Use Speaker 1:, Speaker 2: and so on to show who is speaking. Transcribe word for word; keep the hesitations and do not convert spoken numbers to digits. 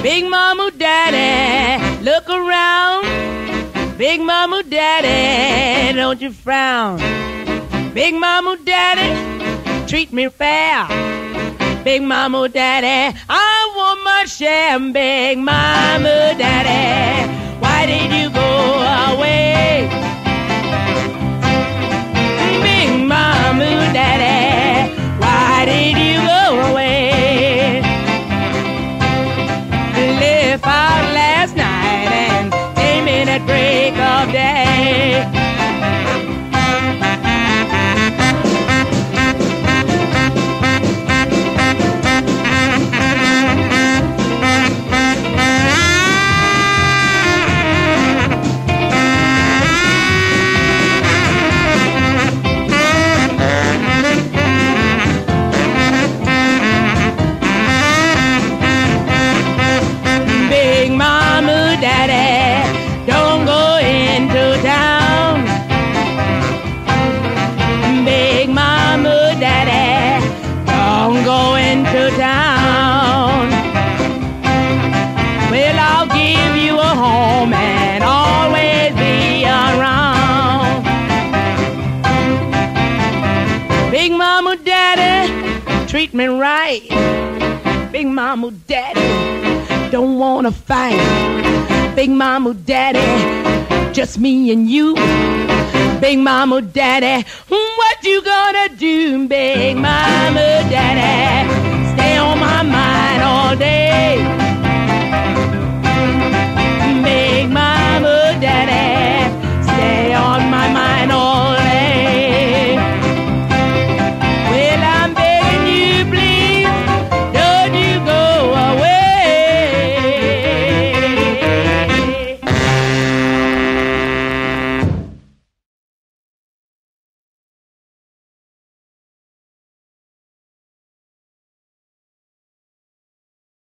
Speaker 1: Big Mama, Daddy, look around. Big Mama, Daddy, don't you frown. Big Mama, Daddy, treat me fair. Big Mama, Daddy, I want my share. Big Mama, Daddy, why did you go away? Big Mama, Daddy, why did you go away? Left out last night and came in at break of day. Treat me right. Big Mama, Daddy, don't wanna fight. Big Mama, Daddy, just me and you. Big Mama, Daddy, what you gonna do? Big